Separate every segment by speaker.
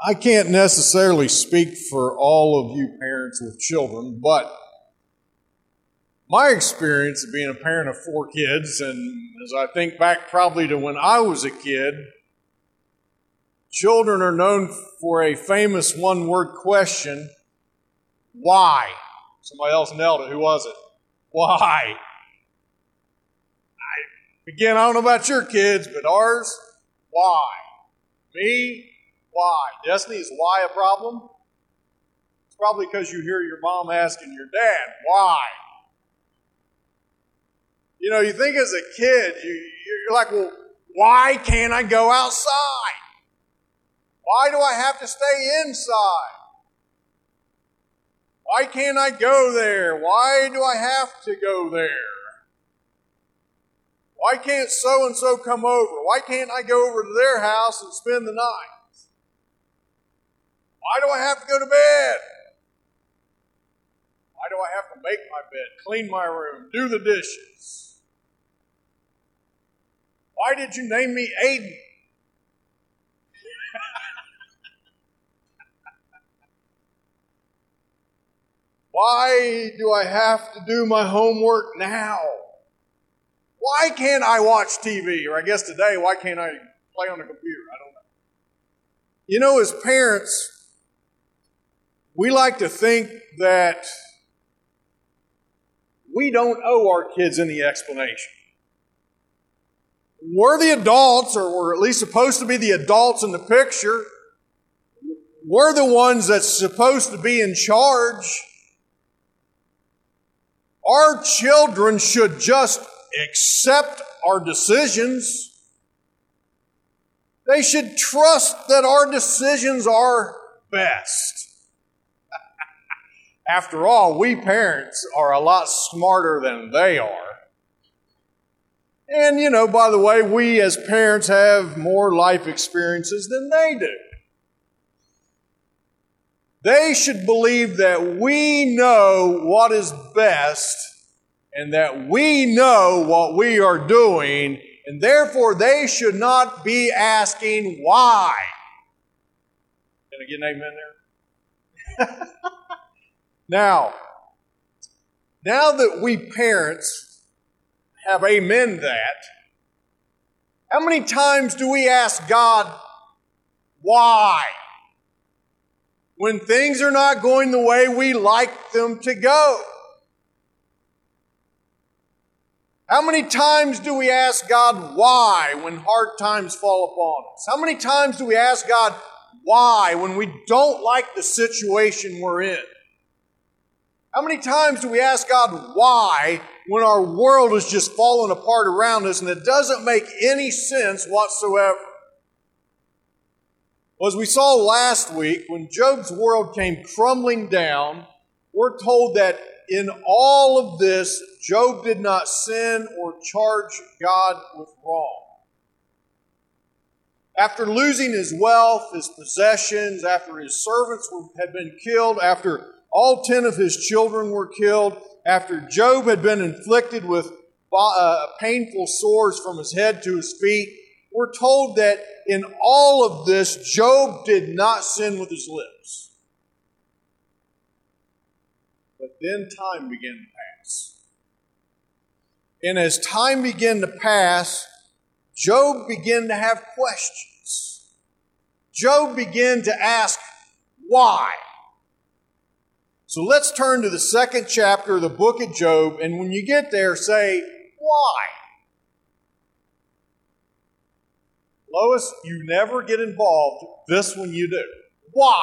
Speaker 1: I can't necessarily speak for all of you parents with children, but my experience of being a parent of 4 kids, and as I think back probably to when I was a kid, children are known for a famous one-word question, why? Somebody else nailed it. Who was it? Why? Again, I don't know about your kids, but ours, why? Me, why? Destiny, is why a problem? It's probably because you hear your mom asking your dad, why? You know, you think as a kid, you're like, well, why can't I go outside? Why do I have to stay inside? Why can't I go there? Why do I have to go there? Why can't so-and-so come over? Why can't I go over to their house and spend the night? Why do I have to go to bed? Why do I have to make my bed, clean my room, do the dishes? Why did you name me Aiden? Why do I have to do my homework now? Why can't I watch TV? Or I guess today, why can't I play on the computer? I don't know. You know, as parents, we like to think that we don't owe our kids any explanation. We're the adults, or we're at least supposed to be the adults in the picture. We're the ones that's supposed to be in charge. Our children should just accept our decisions. They should trust that our decisions are best. After all, we parents are a lot smarter than they are. And, you know, by the way, we as parents have more life experiences than they do. They should believe that we know what is best and that we know what we are doing, and therefore they should not be asking why. Can I get an amen there? Now that we parents have amen that, how many times do we ask God why? When things are not going the way we like them to go. How many times do we ask God why when hard times fall upon us? How many times do we ask God why when we don't like the situation we're in? How many times do we ask God why when our world is just falling apart around us and it doesn't make any sense whatsoever? Well, as we saw last week, when Job's world came crumbling down, we're told that in all of this, Job did not sin or charge God with wrong. After losing his wealth, his possessions, after his servants had been killed, after all 10 of his children were killed, after Job had been inflicted with painful sores from his head to his feet, we're told that in all of this, Job did not sin with his lips. But then time began to pass. And as time began to pass, Job began to have questions. Job began to ask, why? So let's turn to the 2nd chapter of the book of Job, and when you get there, say, why? Lois, you never get involved. This one you do. Why?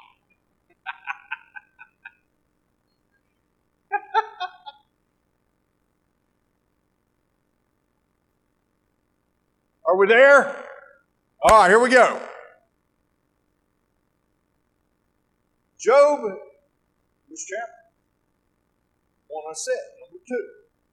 Speaker 1: Are we there? All right, here we go. Job, which chapter? One I said, number 2.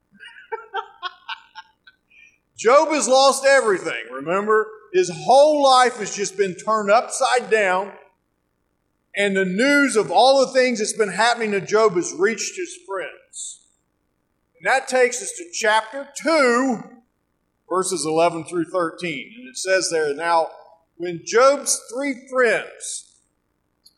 Speaker 1: Job has lost everything, remember? His whole life has just been turned upside down, and the news of all the things that's been happening to Job has reached his friends. And that takes us to chapter 2, verses 11 through 13. And it says there, now, when Job's 3 friends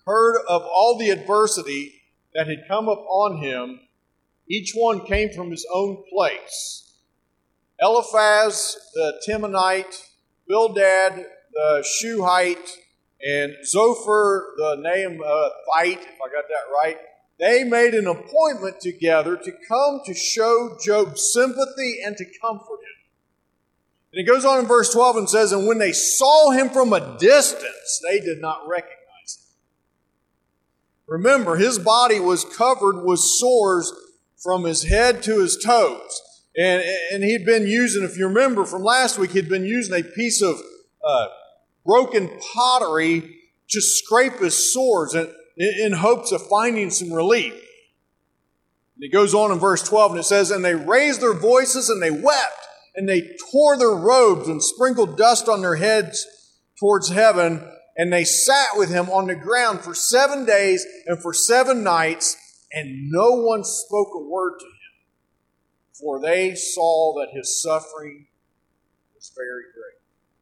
Speaker 1: heard of all the adversity that had come upon him, each one came from his own place. Eliphaz the Temanite, Bildad the Shuhite, and Zophar the Naamathite, if I got that right, they made an appointment together to come to show Job sympathy and to comfort him. And it goes on in verse 12 and says, and when they saw him from a distance, they did not recognize him. Remember, his body was covered with sores from his head to his toes. And he'd been using, if you remember from last week, he'd been using a piece of broken pottery to scrape his sores in hopes of finding some relief. And it goes on in verse 12 and it says, and they raised their voices and they wept and they tore their robes and sprinkled dust on their heads towards heaven. And they sat with him on the ground for 7 days and for 7 nights, and no one spoke a word to him, for they saw that his suffering was very great.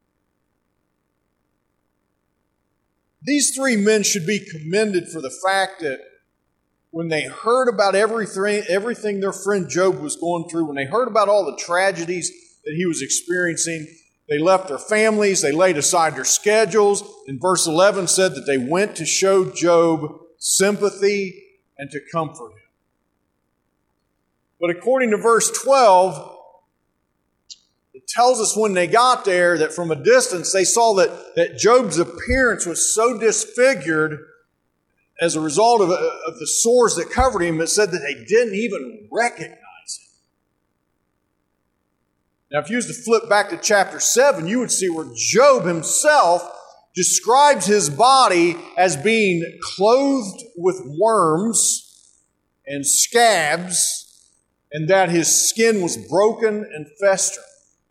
Speaker 1: These 3 men should be commended for the fact that when they heard about everything their friend Job was going through, when they heard about all the tragedies that he was experiencing, they left their families, they laid aside their schedules. And verse 11 said that they went to show Job sympathy and to comfort him. But according to verse 12, it tells us when they got there that from a distance they saw that Job's appearance was so disfigured as a result of the sores that covered him. It said that they didn't even recognize him. Now, if you was to flip back to chapter 7, you would see where Job himself describes his body as being clothed with worms and scabs, and that his skin was broken and festering.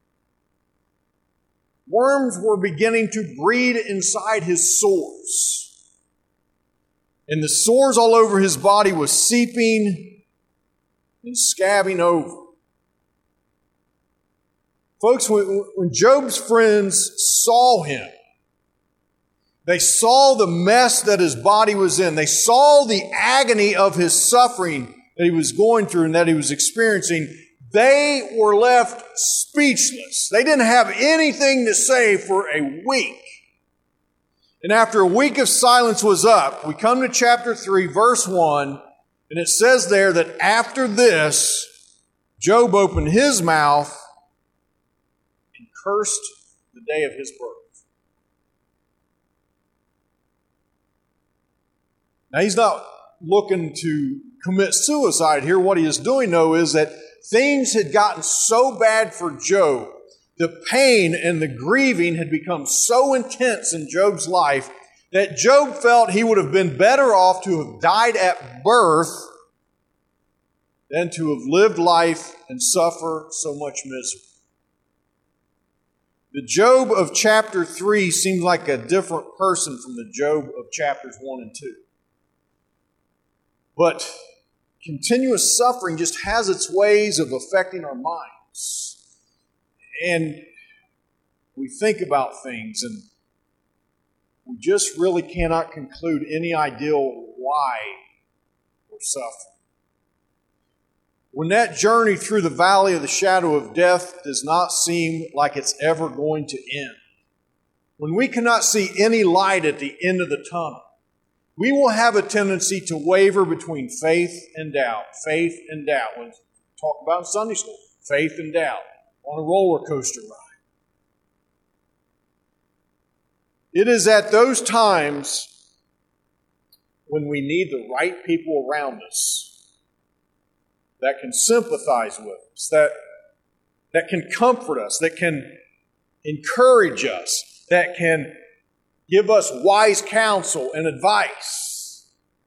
Speaker 1: Worms were beginning to breed inside his sores. And the sores all over his body was seeping and scabbing over. Folks, when Job's friends saw him, they saw the mess that his body was in. They saw the agony of his suffering that he was going through and that he was experiencing. They were left speechless. They didn't have anything to say for a week. And after a week of silence was up, we come to chapter 3, verse 1, and it says there that after this, Job opened his mouth and cursed the day of his birth. Now, he's not looking to commit suicide here. What he is doing, though, is that things had gotten so bad for Job. The pain and the grieving had become so intense in Job's life that Job felt he would have been better off to have died at birth than to have lived life and suffer so much misery. The Job of chapter 3 seems like a different person from the Job of chapters 1 and 2. But continuous suffering just has its ways of affecting our minds. And we think about things and we just really cannot conclude any idea why we're suffering. When that journey through the valley of the shadow of death does not seem like it's ever going to end, when we cannot see any light at the end of the tunnel, we will have a tendency to waver between faith and doubt. Faith and doubt. When we talk about in Sunday school, faith and doubt on a roller coaster ride. It is at those times when we need the right people around us that can sympathize with us, that can comfort us, that can encourage us, that can give us wise counsel and advice.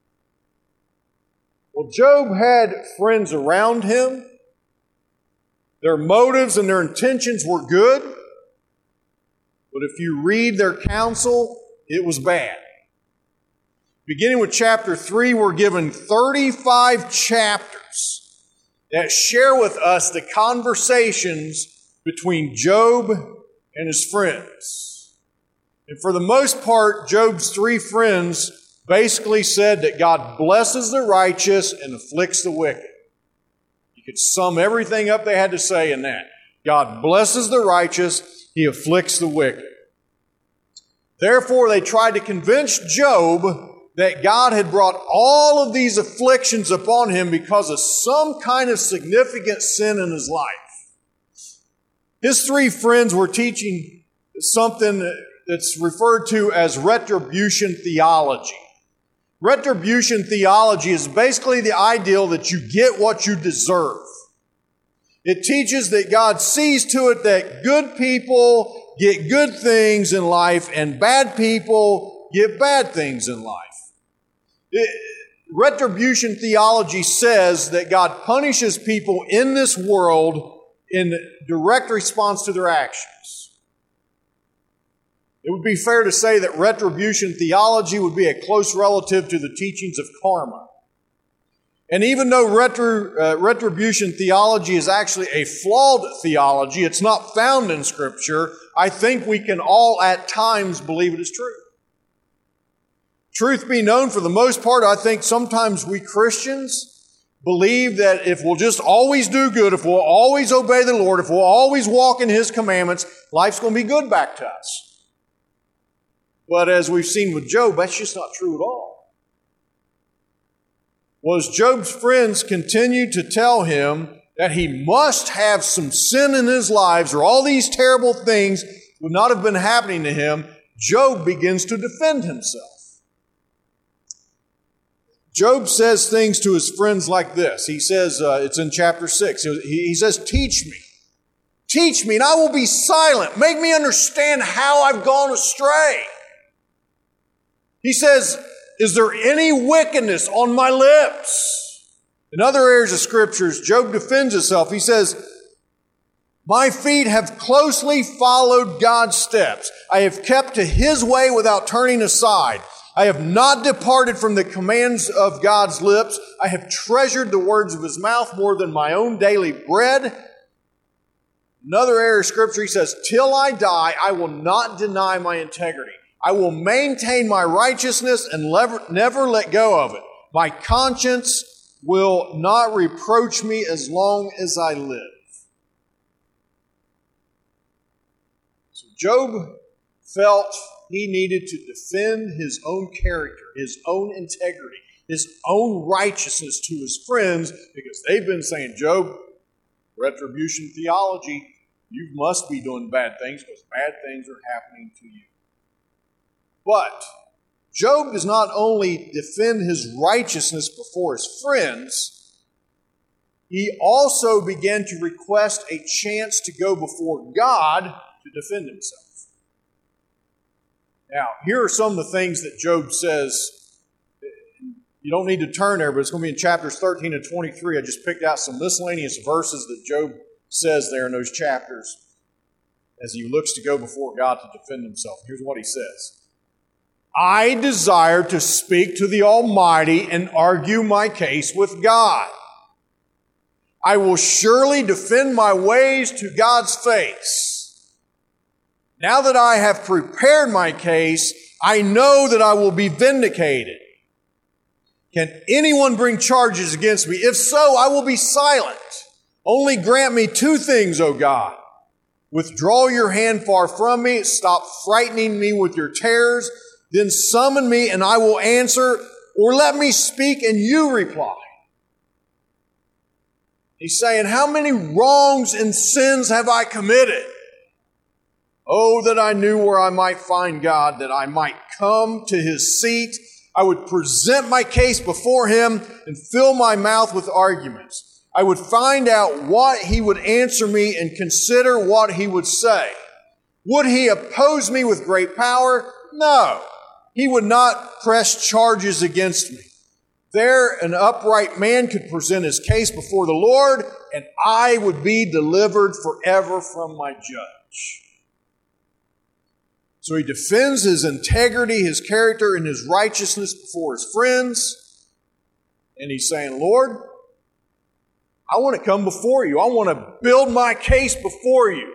Speaker 1: Well, Job had friends around him. Their motives and their intentions were good. But if you read their counsel, it was bad. Beginning with chapter 3, we're given 35 chapters that share with us the conversations between Job and his friends. And for the most part, Job's 3 friends basically said that God blesses the righteous and afflicts the wicked. You could sum everything up they had to say in that. God blesses the righteous, He afflicts the wicked. Therefore, they tried to convince Job that God had brought all of these afflictions upon him because of some kind of significant sin in his life. His three friends were teaching something that's referred to as retribution theology. Retribution theology is basically the ideal that you get what you deserve. It teaches that God sees to it that good people get good things in life and bad people get bad things in life. Retribution theology says that God punishes people in this world in direct response to their actions. It would be fair to say that retribution theology would be a close relative to the teachings of karma. And even though retribution theology is actually a flawed theology, it's not found in Scripture, I think we can all at times believe it is true. Truth be known, for the most part, I think sometimes we Christians believe that if we'll just always do good, if we'll always obey the Lord, if we'll always walk in His commandments, life's going to be good back to us. But as we've seen with Job, that's just not true at all. Well, as Job's friends continued to tell him that he must have some sin in his lives or all these terrible things would not have been happening to him, Job begins to defend himself. Job says things to his friends like this. He says, it's in chapter 6, he says, teach me, and I will be silent. Make me understand how I've gone astray. He says, is there any wickedness on my lips? In other areas of Scriptures, Job defends himself. He says, my feet have closely followed God's steps. I have kept to His way without turning aside. I have not departed from the commands of God's lips. I have treasured the words of His mouth more than my own daily bread. Another area of Scripture, he says, till I die, I will not deny my integrity. I will maintain my righteousness and never let go of it. My conscience will not reproach me as long as I live. So Job felt he needed to defend his own character, his own integrity, his own righteousness to his friends because they've been saying, Job, retribution theology, you must be doing bad things because bad things are happening to you. But Job does not only defend his righteousness before his friends, he also began to request a chance to go before God to defend himself. Now, here are some of the things that Job says. You don't need to turn there, but it's going to be in chapters 13 and 23. I just picked out some miscellaneous verses that Job says there in those chapters as he looks to go before God to defend himself. Here's what he says. I desire to speak to the Almighty and argue my case with God. I will surely defend my ways to God's face. Now that I have prepared my case, I know that I will be vindicated. Can anyone bring charges against me? If so, I will be silent. Only grant me two things, O God. Withdraw your hand far from me. Stop frightening me with your terrors. Then summon me and I will answer, or let me speak and you reply. He's saying, how many wrongs and sins have I committed? Oh, that I knew where I might find God, that I might come to His seat. I would present my case before Him and fill my mouth with arguments. I would find out what He would answer me and consider what He would say. Would He oppose me with great power? No. He would not press charges against me. There, an upright man could present his case before the Lord, and I would be delivered forever from my judge. So he defends his integrity, his character, and his righteousness before his friends. And he's saying, Lord, I want to come before you. I want to build my case before you.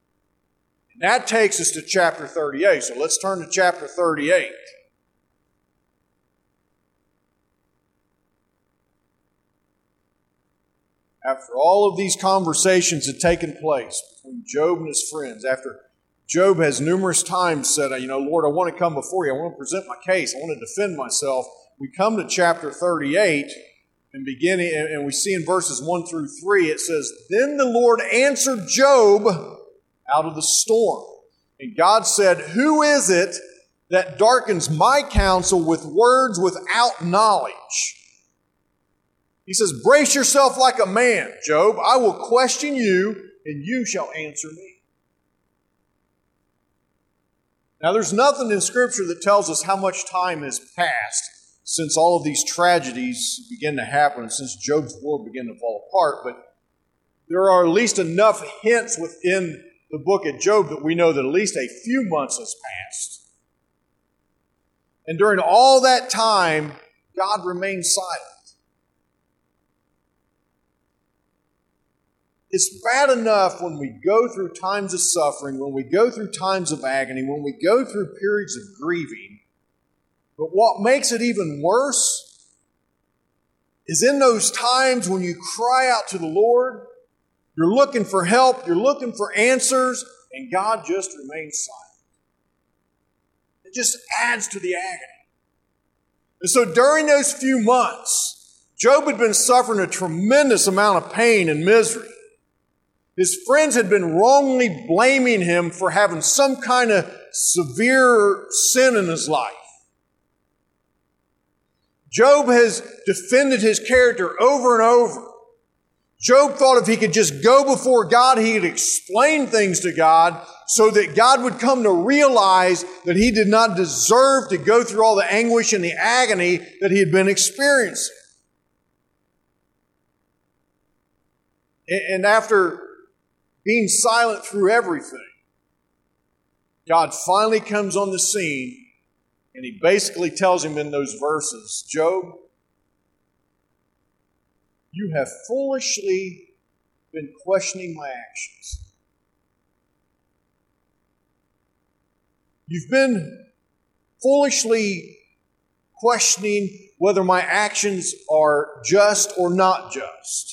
Speaker 1: And that takes us to chapter 38. So let's turn to chapter 38. after all of these conversations had taken place between Job and his friends, after Job has numerous times said, Lord, I want to come before you. I want to present my case. I want to defend myself. We come to chapter 38 and we see in verses 1 through 3, it says, Then the Lord answered Job out of the storm. And God said, Who is it that darkens my counsel with words without knowledge? He says, Brace yourself like a man, Job. I will question you, and you shall answer me. Now, there's nothing in Scripture that tells us how much time has passed since all of these tragedies began to happen, and since Job's world began to fall apart, but there are at least enough hints within the book of Job that we know that at least a few months has passed. And during all that time, God remained silent. It's bad enough when we go through times of suffering, when we go through times of agony, when we go through periods of grieving. But what makes it even worse is in those times when you cry out to the Lord, you're looking for help, you're looking for answers, and God just remains silent. It just adds to the agony. And so during those few months, Job had been suffering a tremendous amount of pain and misery. His friends had been wrongly blaming him for having some kind of severe sin in his life. Job has defended his character over and over. Job thought if he could just go before God, he could explain things to God so that God would come to realize that he did not deserve to go through all the anguish and the agony that he had been experiencing. And after being silent through everything, God finally comes on the scene, and he basically tells him in those verses, Job, you have foolishly been questioning my actions. You've been foolishly questioning whether my actions are just or not just.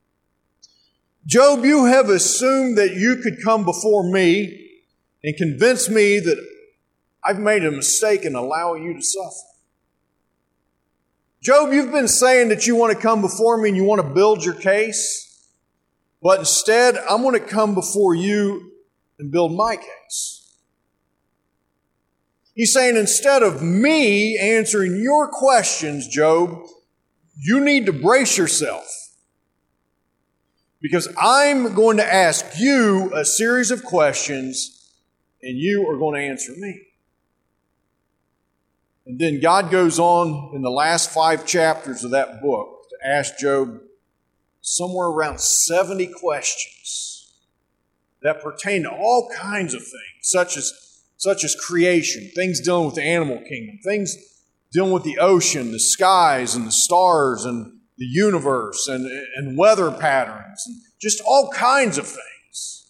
Speaker 1: Job, you have assumed that you could come before me and convince me that I've made a mistake in allowing you to suffer. Job, you've been saying that you want to come before me and you want to build your case, but instead, I'm going to come before you and build my case. He's saying instead of me answering your questions, Job, you need to brace yourself. Because I'm going to ask you a series of questions, and you are going to answer me. And then God goes on in the last 5 chapters of that book to ask Job somewhere around 70 questions that pertain to all kinds of things, such as creation, things dealing with the animal kingdom, things dealing with the ocean, the skies, and the stars, and the universe, and weather patterns, and just all kinds of things.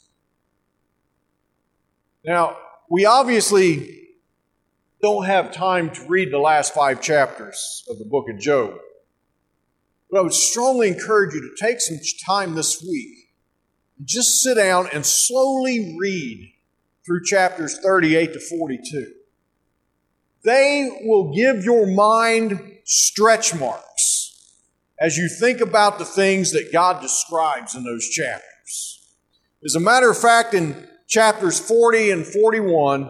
Speaker 1: Now, we obviously don't have time to read the last 5 chapters of the book of Job. But I would strongly encourage you to take some time this week and just sit down and slowly read through chapters 38 to 42. They will give your mind stretch marks as you think about the things that God describes in those chapters. As a matter of fact, in chapters 40 and 41,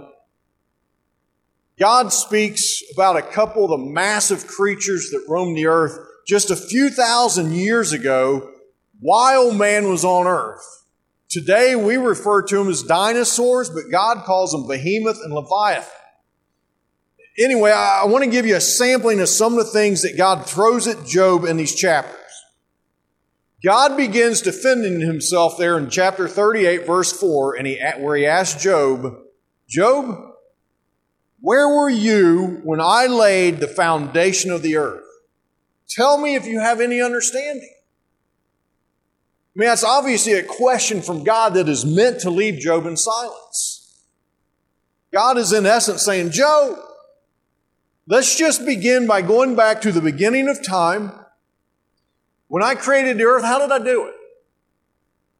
Speaker 1: God speaks about a couple of the massive creatures that roamed the earth just a few thousand years ago while man was on earth. Today, we refer to them as dinosaurs, but God calls them Behemoth and Leviathan. Anyway, I want to give you a sampling of some of the things that God throws at Job in these chapters. God begins defending himself there in chapter 38, verse 4, where he asks Job, Job, where were you when I laid the foundation of the earth? Tell me if you have any understanding. I mean, that's obviously a question from God that is meant to leave Job in silence. God is in essence saying, Job, let's just begin by going back to the beginning of time. When I created the earth, how did I do it?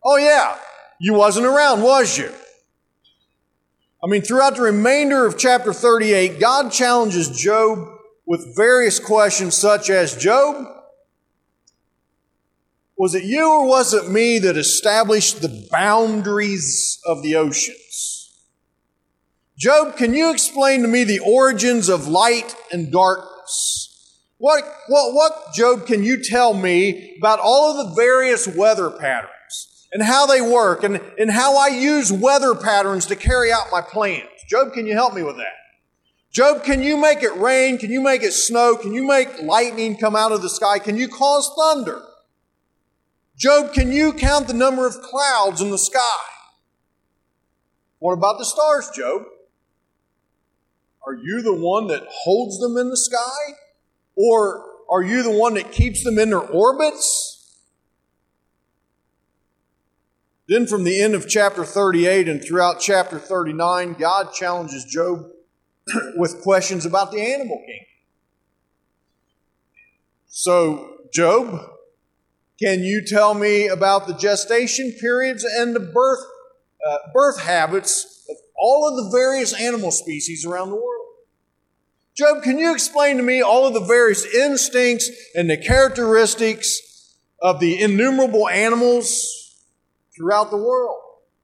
Speaker 1: Oh yeah, you wasn't around, was you? Throughout the remainder of chapter 38, God challenges Job with various questions such as, Job, was it you or was it me that established the boundaries of the oceans? Job, can you explain to me the origins of light and darkness? What, Job, can you tell me about all of the various weather patterns and how they work and how I use weather patterns to carry out my plans? Job, can you help me with that? Job, can you make it rain? Can you make it snow? Can you make lightning come out of the sky? Can you cause thunder? Job, can you count the number of clouds in the sky? What about the stars, Job? Are you the one that holds them in the sky? Or are you the one that keeps them in their orbits? Then from the end of chapter 38 and throughout chapter 39, God challenges Job with questions about the animal kingdom. So, Job, can you tell me about the gestation periods and the birth habits of all of the various animal species around the world? Job, can you explain to me all of the various instincts and the characteristics of the innumerable animals throughout the world?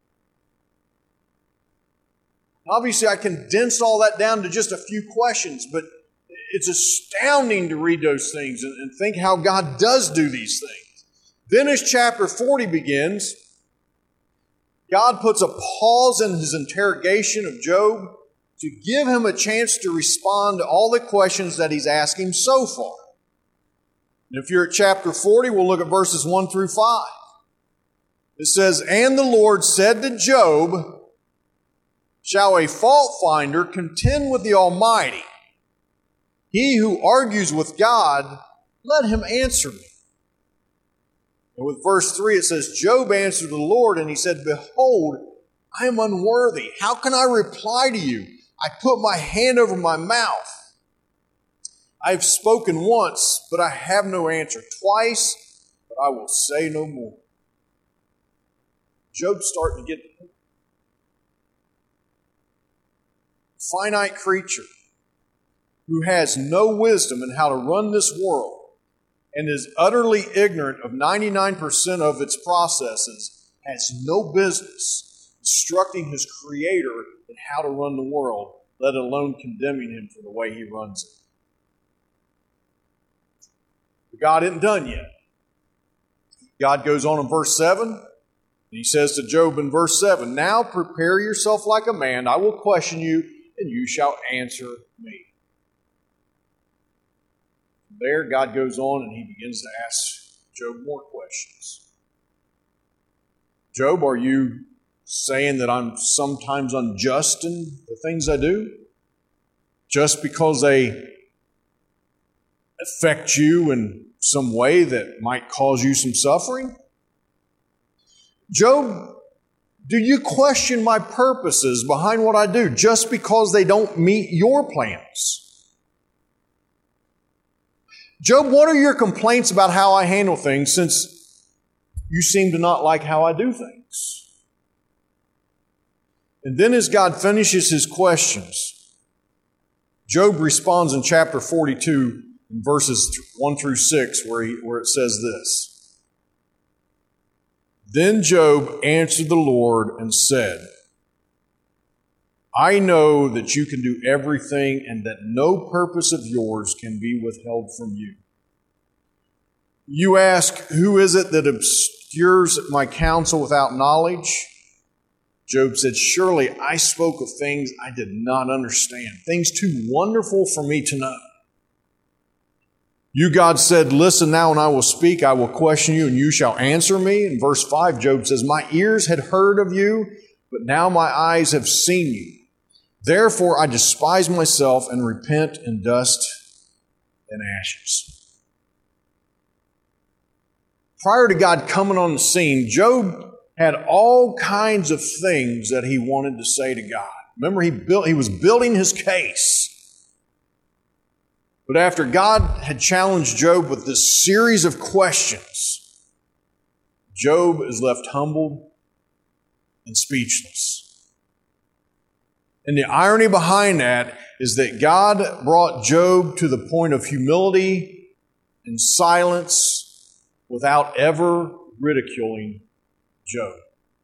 Speaker 1: Obviously, I condensed all that down to just a few questions, but it's astounding to read those things and think how God does do these things. Then as chapter 40 begins, God puts a pause in his interrogation of Job to give him a chance to respond to all the questions that he's asked him so far. And if you're at chapter 40, we'll look at verses 1 through 5. It says, "And the Lord said to Job, shall a fault finder contend with the Almighty? He who argues with God, let him answer me." And with verse 3, it says, "Job answered the Lord, and he said, Behold, I am unworthy. How can I reply to you? I put my hand over my mouth. I have spoken once, but I have no answer. Twice, but I will say no more." Job's starting to get the finite creature who has no wisdom in how to run this world and is utterly ignorant of 99% of its processes, has no business instructing his Creator in how to run the world, let alone condemning him for the way he runs it. But God isn't done yet. God goes on in verse 7, and he says to Job in verse 7, "Now prepare yourself like a man. I will question you, and you shall answer me." There, God goes on and he begins to ask Job more questions. Job, are you saying that I'm sometimes unjust in the things I do? Just because they affect you in some way that might cause you some suffering? Job, do you question my purposes behind what I do just because they don't meet your plans? Job, what are your complaints about how I handle things, since you seem to not like how I do things? And then as God finishes his questions, Job responds in chapter 42, in verses 1 through 6, where it says this, "Then Job answered the Lord and said, I know that you can do everything and that no purpose of yours can be withheld from you. You ask, who is it that obscures my counsel without knowledge? Job said, surely I spoke of things I did not understand, things too wonderful for me to know. You, God, said, listen now and I will speak. I will question you and you shall answer me. In verse 5, Job says, my ears had heard of you, but now my eyes have seen you. Therefore, I despise myself and repent in dust and ashes. Prior to God coming on the scene, Job had all kinds of things that he wanted to say to God. Remember, he was building his case. But after God had challenged Job with this series of questions, Job is left humbled and speechless. And the irony behind that is that God brought Job to the point of humility and silence without ever ridiculing Job.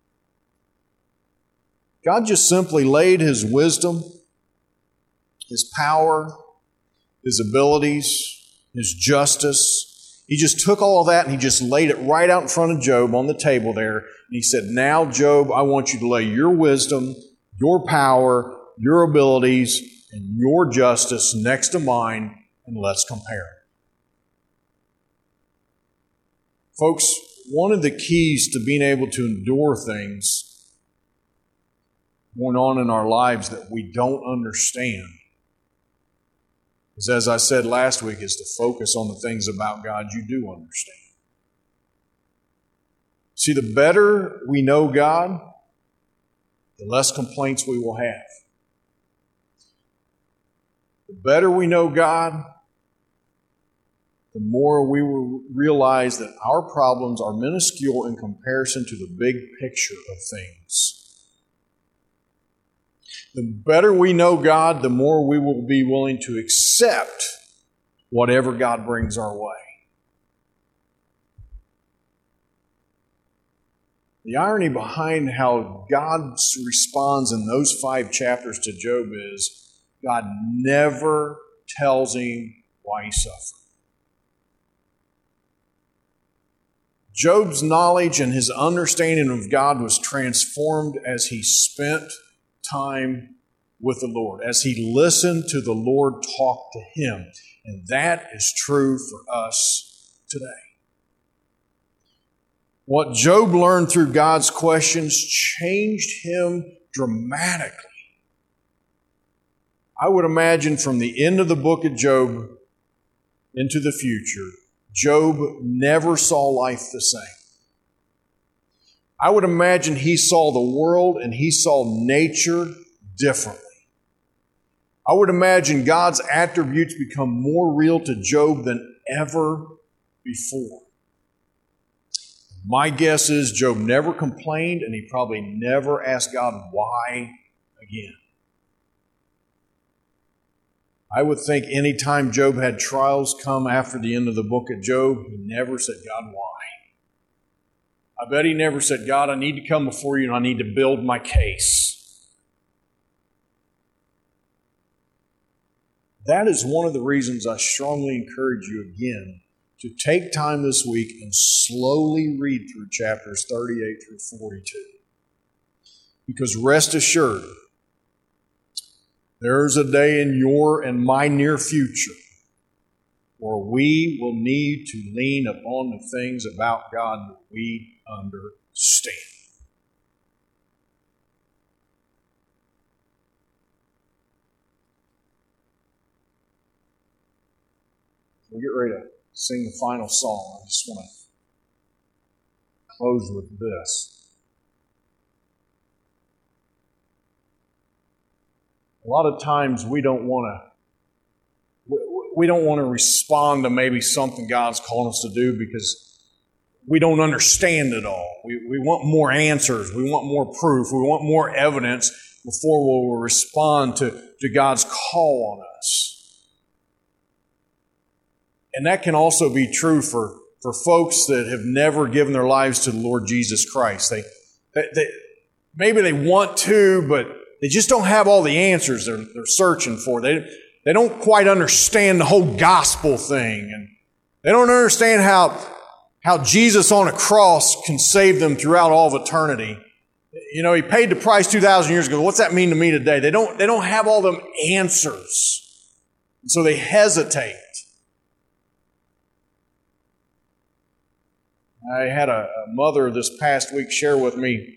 Speaker 1: God just simply laid His wisdom, His power, His abilities, His justice. He just took all of that and He just laid it right out in front of Job on the table there. And He said, now, Job, I want you to lay your wisdom, your power, your abilities, and your justice next to mine, and let's compare. Folks, one of the keys to being able to endure things going on in our lives that we don't understand is, as I said last week, is to focus on the things about God you do understand. See, the better we know God, the less complaints we will have. The better we know God, the more we will realize that our problems are minuscule in comparison to the big picture of things. The better we know God, the more we will be willing to accept whatever God brings our way. The irony behind how God responds in those 5 chapters to Job is God never tells him why he suffered. Job's knowledge and his understanding of God was transformed as he spent time with the Lord, as he listened to the Lord talk to him. And that is true for us today. What Job learned through God's questions changed him dramatically. I would imagine from the end of the book of Job into the future, Job never saw life the same. I would imagine he saw the world and he saw nature differently. I would imagine God's attributes become more real to Job than ever before. My guess is Job never complained, and he probably never asked God why again. I would think any time Job had trials come after the end of the book of Job, he never said, God, why? I bet he never said, God, I need to come before you and I need to build my case. That is one of the reasons I strongly encourage you again to take time this week and slowly read through chapters 38 through 42. Because rest assured, there's a day in your and my near future where we will need to lean upon the things about God that we understand. We'll get ready to sing the final song. I just want to close with this. A lot of times we don't want to respond to maybe something God's calling us to do because we don't understand it all. We want more answers. We want more proof. We want more evidence before we'll respond to God's call on us. And that can also be true for folks that have never given their lives to the Lord Jesus Christ. Maybe they want to, but they just don't have all the answers they're searching for. They don't quite understand the whole gospel thing. And they don't understand how Jesus on a cross can save them throughout all of eternity. You know, He paid the price 2,000 years ago. What's that mean to me today? They don't have all them answers. And so they hesitate. I had a mother this past week share with me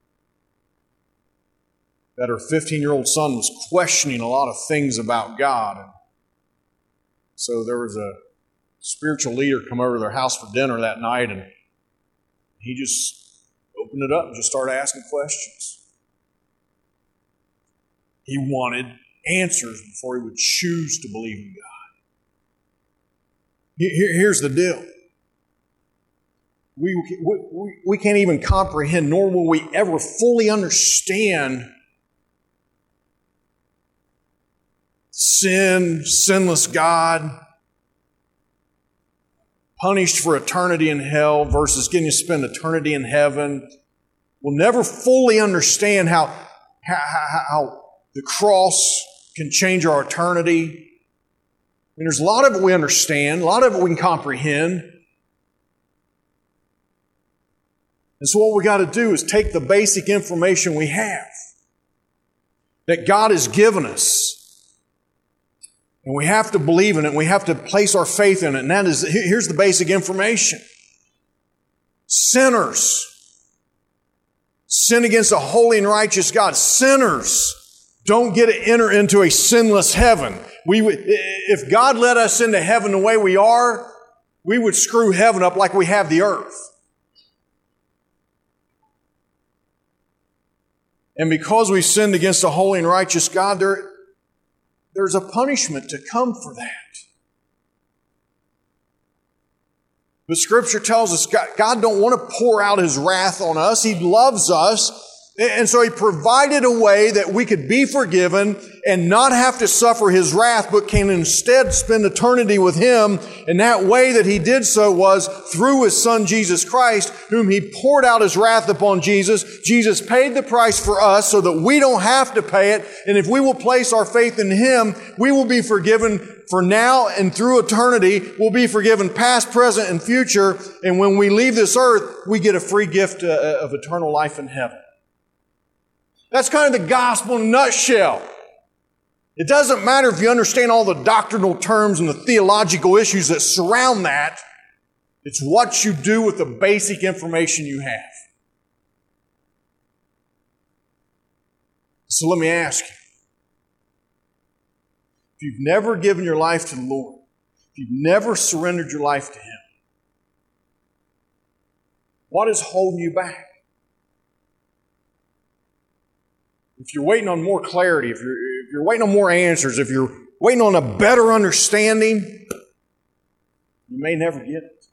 Speaker 1: that her 15-year-old son was questioning a lot of things about God. And so there was a spiritual leader come over to their house for dinner that night, and he just opened it up and just started asking questions. He wanted answers before he would choose to believe in God. Here's the deal. we can't even comprehend, nor will we ever fully understand sinless God, punished for eternity in hell versus getting to spend eternity in heaven. We'll never fully understand how the cross can change our eternity. I mean, there's a lot of it we understand, a lot of it we can comprehend. And so what we got to do is take the basic information we have that God has given us, and we have to believe in it, and we have to place our faith in it. And that is, here's the basic information. Sinners sin against a holy and righteous God. Sinners don't get to enter into a sinless heaven. If God let us into heaven the way we are, we would screw heaven up like we have the earth. And because we sinned against a holy and righteous God, there's a punishment to come for that. But Scripture tells us God don't want to pour out His wrath on us. He loves us. And so He provided a way that we could be forgiven and not have to suffer His wrath, but can instead spend eternity with Him. And that way that He did so was through His Son, Jesus Christ, whom He poured out His wrath upon Jesus. Jesus paid the price for us so that we don't have to pay it. And if we will place our faith in Him, we will be forgiven for now and through eternity. We'll be forgiven past, present, and future. And when we leave this earth, we get a free gift of eternal life in heaven. That's kind of the gospel in a nutshell. It doesn't matter if you understand all the doctrinal terms and the theological issues that surround that. It's what you do with the basic information you have. So let me ask you. If you've never given your life to the Lord, if you've never surrendered your life to Him, what is holding you back? If you're waiting on more clarity, if you're waiting on more answers, if you're waiting on a better understanding, you may never get it.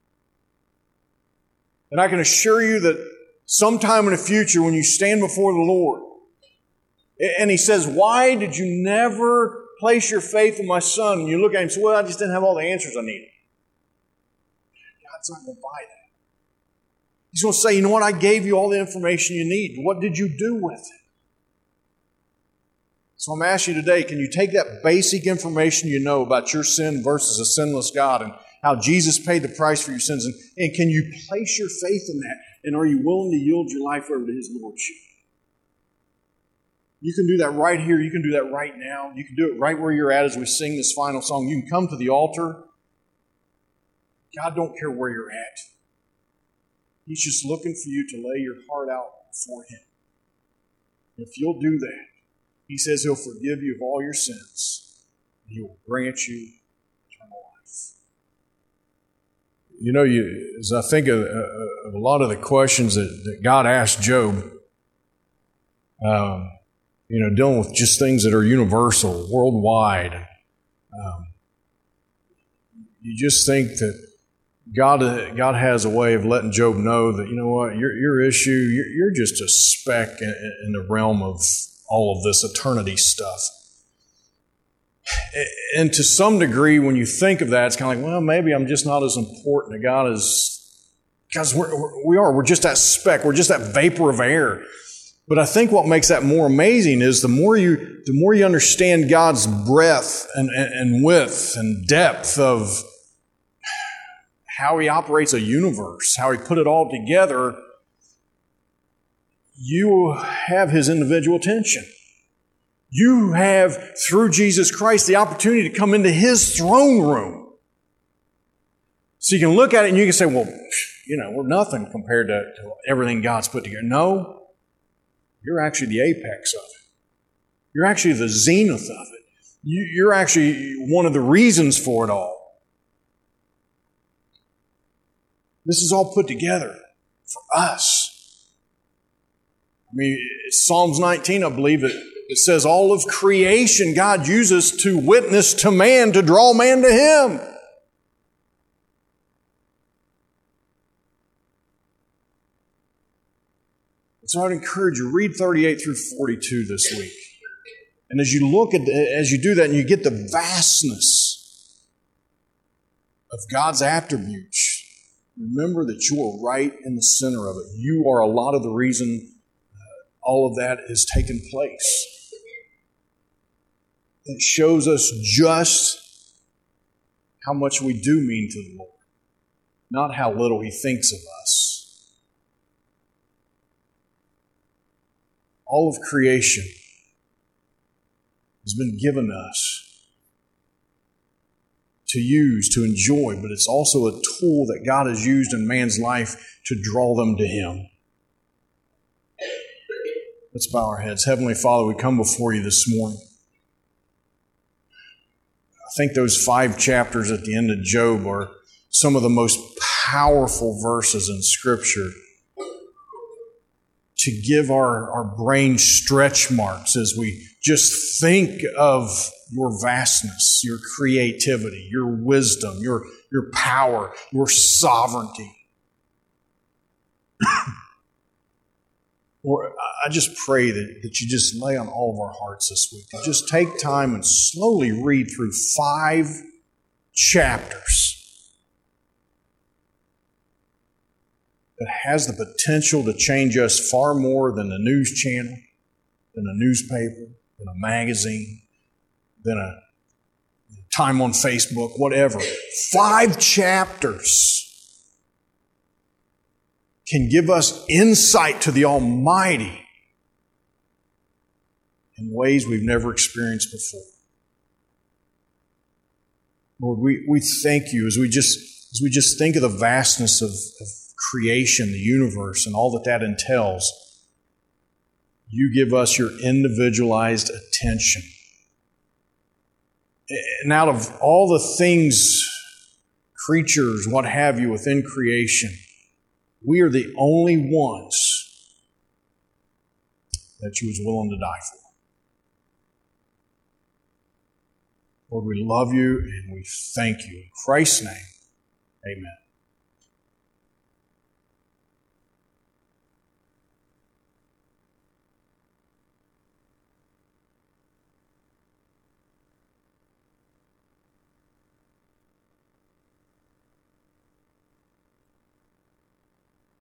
Speaker 1: And I can assure you that sometime in the future when you stand before the Lord, and He says, "Why did you never place your faith in my Son?" And you look at Him and say, "Well, I just didn't have all the answers I needed." God's not going to buy that. He's going to say, "You know what? I gave you all the information you need. What did you do with it?" So I'm asking you today, can you take that basic information you know about your sin versus a sinless God and how Jesus paid the price for your sins, and can you place your faith in that? And are you willing to yield your life over to His Lordship? You can do that right here. You can do that right now. You can do it right where you're at as we sing this final song. You can come to the altar. God don't care where you're at. He's just looking for you to lay your heart out before Him. If you'll do that, He says He'll forgive you of all your sins. And He will grant you eternal life. You know, as I think of a lot of the questions that God asked Job, dealing with just things that are universal, worldwide, you just think that God has a way of letting Job know that, you know what, your issue, you're just a speck in the realm of all of this eternity stuff. And to some degree, when you think of that, it's kind of like, well, maybe I'm just not as important to God as, because we're just that speck, we're just that vapor of air. But I think what makes that more amazing is the more you understand God's breadth and width and depth of how He operates a universe, how He put it all together, you have His individual attention. You have, through Jesus Christ, the opportunity to come into His throne room. So you can look at it and you can say, well, we're nothing compared to everything God's put together. No, you're actually the apex of it. You're actually the zenith of it. You're actually one of the reasons for it all. This is all put together for us. I mean, Psalms 19, I believe it says all of creation God uses to witness to man, to draw man to Him. So I'd encourage you, read 38 through 42 this week. And as you look at, as you do that and you get the vastness of God's attributes, remember that you are right in the center of it. You are a lot of the reason all of that is taking place. It shows us just how much we do mean to the Lord, not how little He thinks of us. All of creation has been given us to use, to enjoy, but it's also a tool that God has used in man's life to draw them to Him. Let's bow our heads. Heavenly Father, we come before You this morning. I think those 5 chapters at the end of Job are some of the most powerful verses in Scripture to give our brain stretch marks as we just think of Your vastness, Your creativity, Your wisdom, Your power, Your sovereignty. Lord, I just pray that You just lay on all of our hearts this week. To just take time and slowly read through 5 chapters that has the potential to change us far more than a news channel, than a newspaper, than a magazine, than a time on Facebook, whatever. 5 chapters can give us insight to the Almighty in ways we've never experienced before. Lord, we thank You as we just think of the vastness of creation, the universe, and all that entails. You give us Your individualized attention. And out of all the things, creatures, what have you, within creation, we are the only ones that You was willing to die for. Lord, we love You and we thank You. In Christ's name, amen.